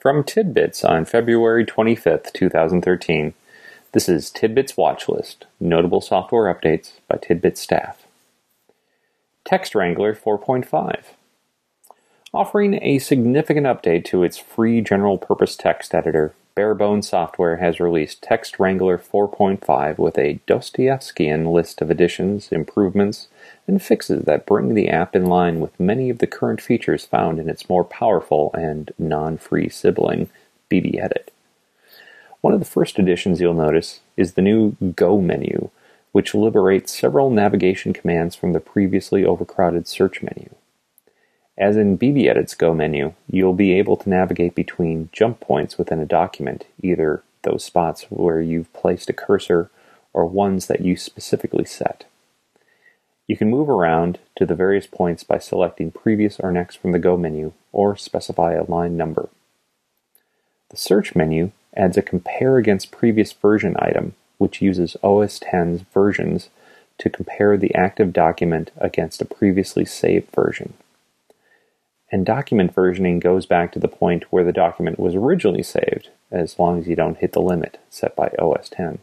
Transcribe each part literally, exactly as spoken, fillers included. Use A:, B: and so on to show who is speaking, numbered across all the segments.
A: From Tidbits on February twenty-fifth, two thousand thirteen, this is Tidbits Watch List, Notable Software Updates by Tidbits staff. Text Wrangler four point five. Offering a significant update to its free general-purpose text editor, Barebones Software has released Text Wrangler four point five with a Dostoevskian list of additions, improvements, and fixes that bring the app in line with many of the current features found in its more powerful and non-free sibling, BBEdit. One of the first additions you'll notice is the new Go menu, which liberates several navigation commands from the previously overcrowded search menu. As in BBEdit's Go menu, you'll be able to navigate between jump points within a document, either those spots where you've placed a cursor or ones that you specifically set. You can move around to the various points by selecting Previous or Next from the Go menu, or specify a line number. The Search menu adds a Compare Against Previous Version item, which uses O S X's versions to compare the active document against a previously saved version. And document versioning goes back to the point where the document was originally saved, as long as you don't hit the limit set by O S X.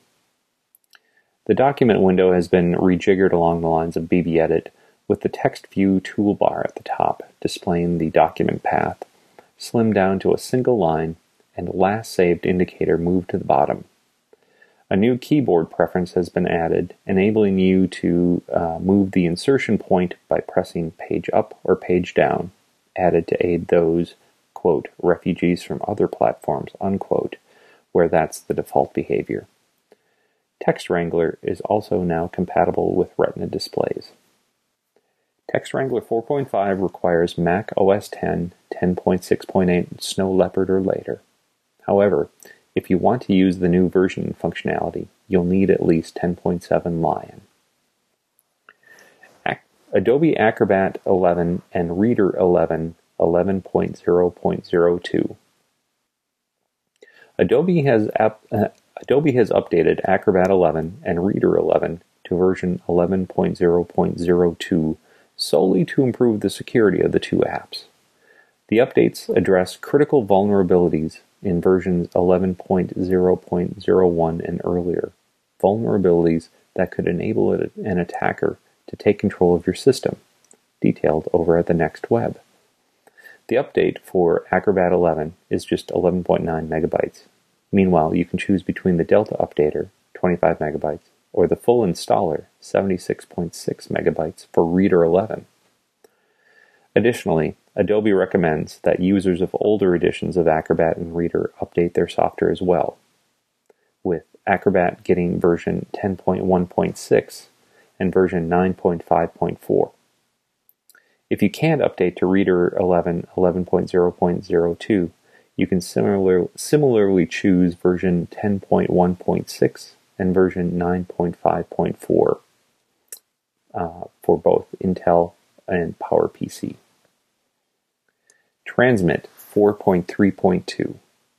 A: The document window has been rejiggered along the lines of BBEdit, with the Text View toolbar at the top displaying the document path, slimmed down to a single line, and Last Saved indicator moved to the bottom. A new keyboard preference has been added, enabling you to uh, move the insertion point by pressing Page Up or Page Down, added to aid those, quote, refugees from other platforms, unquote, where that's the default behavior. Text Wrangler is also now compatible with Retina displays. Text Wrangler four point five requires Mac O S X, ten point six point eight, Snow Leopard or later. However, if you want to use the new version functionality, you'll need at least ten point seven Lion. Ac- Adobe Acrobat eleven and Reader eleven, eleven point zero point zero two. Adobe has ap- uh, Adobe has updated Acrobat eleven and Reader eleven to version eleven point zero point zero two solely to improve the security of the two apps. The updates address critical vulnerabilities in versions eleven point zero point zero one and earlier, vulnerabilities that could enable an attacker to take control of your system, detailed over at the Next Web. The update for Acrobat eleven is just eleven point nine megabytes. Meanwhile, you can choose between the Delta Updater, twenty-five megabytes, or the full installer, seventy-six point six megabytes for Reader eleven. Additionally, Adobe recommends that users of older editions of Acrobat and Reader update their software as well, with Acrobat getting version ten point one point six and version nine point five point four. If you can't update to Reader eleven, eleven point zero point zero two, you can similar, similarly choose version ten point one point six and version nine point five point four uh, for both Intel and PowerPC. Transmit four point three point two.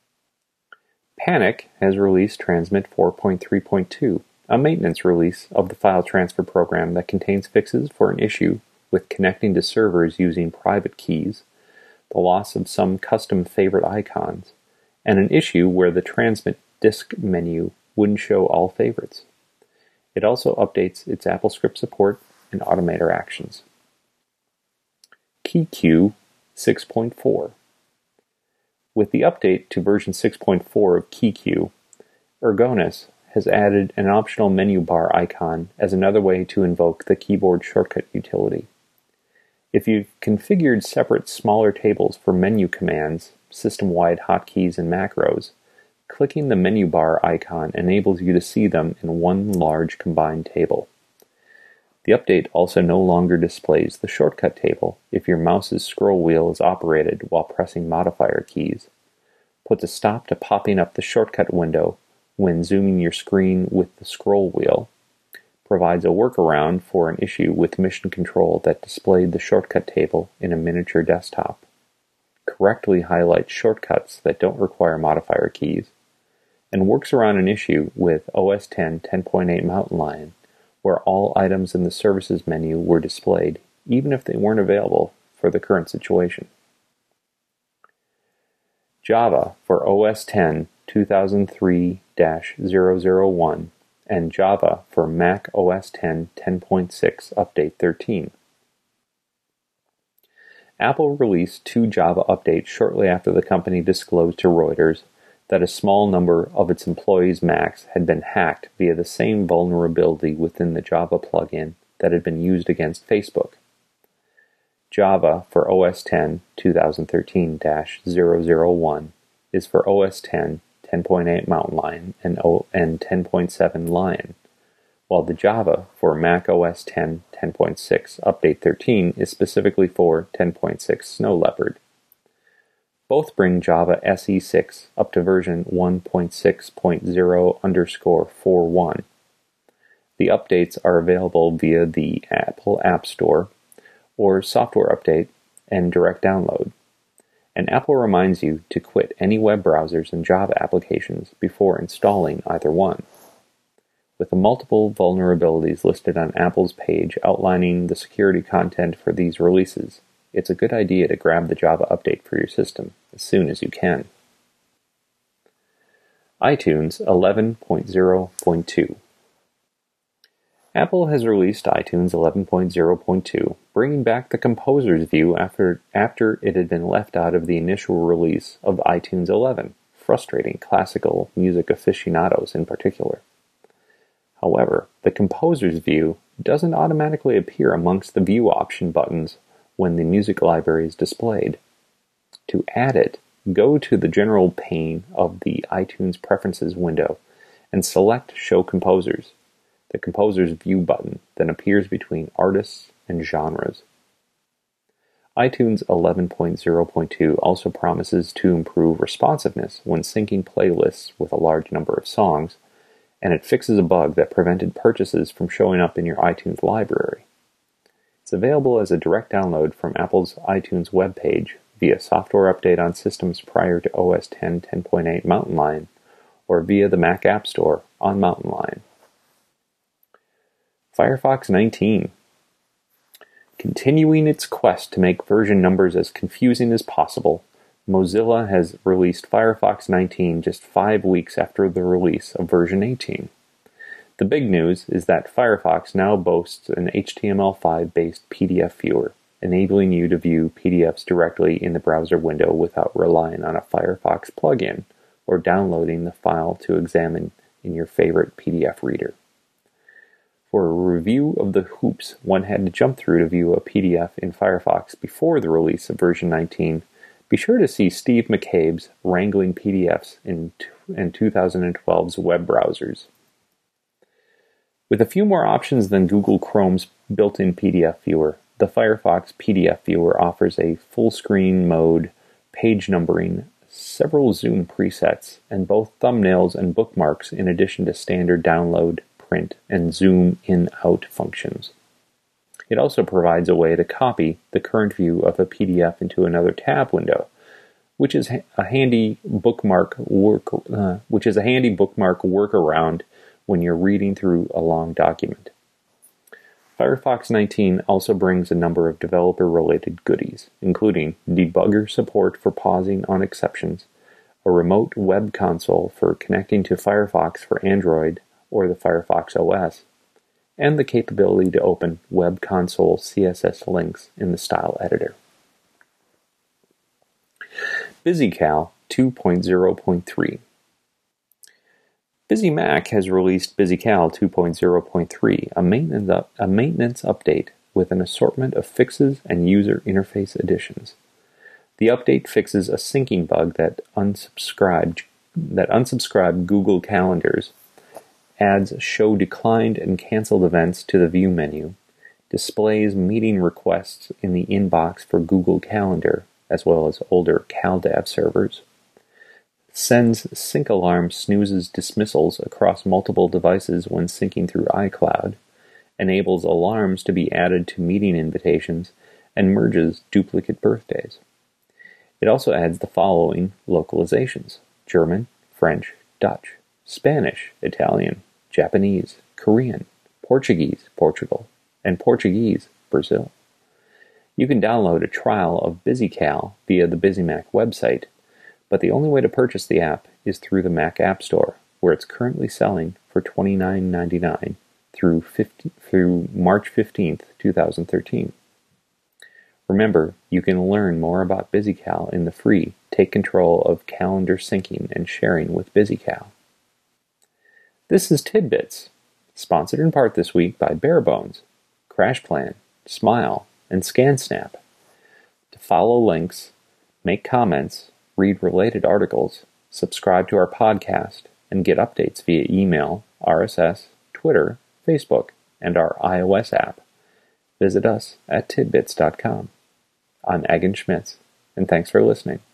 A: Panic has released Transmit four point three point two, a maintenance release of the file transfer program that contains fixes for an issue with connecting to servers using private keys, the loss of some custom favorite icons, and an issue where the Transmit disk menu wouldn't show all favorites. It also updates its AppleScript support and Automator actions. KeyQ six point four. With the update to version six point four of KeyQ, Ergonis has added an optional menu bar icon as another way to invoke the keyboard shortcut utility. If you've configured separate smaller tables for menu commands, system-wide hotkeys, and macros, clicking the menu bar icon enables you to see them in one large combined table. The update also no longer displays the shortcut table if your mouse's scroll wheel is operated while pressing modifier keys, puts a stop to popping up the shortcut window when zooming your screen with the scroll wheel, provides a workaround for an issue with Mission Control that displayed the shortcut table in a miniature desktop, correctly highlights shortcuts that don't require modifier keys, and works around an issue with O S X ten point eight Mountain Lion, where all items in the Services menu were displayed, even if they weren't available for the current situation. Java for O S X two thousand three dash zero zero one, and Java for Mac O S X ten point six Update thirteen. Apple released two Java updates shortly after the company disclosed to Reuters that a small number of its employees' Macs had been hacked via the same vulnerability within the Java plugin that had been used against Facebook. Java for O S X two thousand thirteen dash zero zero one is for O S X ten point eight Mountain Lion and, o- and ten point seven Lion, while the Java for Mac O S X ten point six Update thirteen is specifically for ten point six Snow Leopard. Both bring Java S E six up to version one point six point zero underscore forty-one. The updates are available via the Apple App Store or Software Update and direct download. And Apple reminds you to quit any web browsers and Java applications before installing either one. With the multiple vulnerabilities listed on Apple's page outlining the security content for these releases, it's a good idea to grab the Java update for your system as soon as you can. iTunes eleven point zero point two. Apple has released iTunes eleven point zero point two, bringing back the composer's view after, after it had been left out of the initial release of iTunes eleven, frustrating classical music aficionados in particular. However, the composer's view doesn't automatically appear amongst the view option buttons when the music library is displayed. To add it, go to the general pane of the iTunes Preferences window and select Show Composers, the Composer's View button that appears between artists and genres. iTunes eleven point zero point two also promises to improve responsiveness when syncing playlists with a large number of songs, and it fixes a bug that prevented purchases from showing up in your iTunes library. It's available as a direct download from Apple's iTunes webpage via software update on systems prior to O S X ten point eight Mountain Lion, or via the Mac App Store on Mountain Lion. Firefox nineteen. Continuing its quest to make version numbers as confusing as possible, Mozilla has released Firefox nineteen just five weeks after the release of version eighteen. The big news is that Firefox now boasts an H T M L five based P D F viewer, enabling you to view P D Fs directly in the browser window without relying on a Firefox plugin or downloading the file to examine in your favorite P D F reader. For a review of the hoops one had to jump through to view a P D F in Firefox before the release of version nineteen, be sure to see Steve McCabe's Wrangling P D Fs in, in twenty twelve's web browsers. With a few more options than Google Chrome's built-in P D F viewer, the Firefox P D F viewer offers a full-screen mode, page numbering, several zoom presets, and both thumbnails and bookmarks in addition to standard download, print, and zoom in-out functions. It also provides a way to copy the current view of a P D F into another tab window, which is a handy bookmark work, uh, which is a handy bookmark workaround when you're reading through a long document. Firefox nineteen also brings a number of developer-related goodies, including debugger support for pausing on exceptions, a remote web console for connecting to Firefox for Android or the Firefox O S, and the capability to open web console C S S links in the style editor. BusyCal two point zero point three. BusyMac has released BusyCal two point zero point three, a maintenance, up, a maintenance update with an assortment of fixes and user interface additions. The update fixes a syncing bug that unsubscribed, that unsubscribed Google Calendars, adds show declined and canceled events to the view menu, displays meeting requests in the inbox for Google Calendar, as well as older CalDAV servers, sends sync alarm snoozes dismissals across multiple devices when syncing through iCloud, enables alarms to be added to meeting invitations, and merges duplicate birthdays. It also adds the following localizations: German, French, Dutch, Spanish, Italian, Japanese, Korean, Portuguese, Portugal, and Portuguese, Brazil. You can download a trial of BusyCal via the BusyMac website, but the only way to purchase the app is through the Mac App Store, where it's currently selling for twenty-nine ninety-nine through fifty, through March fifteenth, twenty thirteen. Remember, you can learn more about BusyCal in the free Take Control of Calendar Syncing and Sharing with BusyCal. This is Tidbits, sponsored in part this week by Barebones, CrashPlan, Smile, and ScanSnap. To follow links, make comments, read related articles, subscribe to our podcast, and get updates via email, R S S, Twitter, Facebook, and our iOS app, visit us at tidbits dot com. I'm Egan Schmitz, and thanks for listening.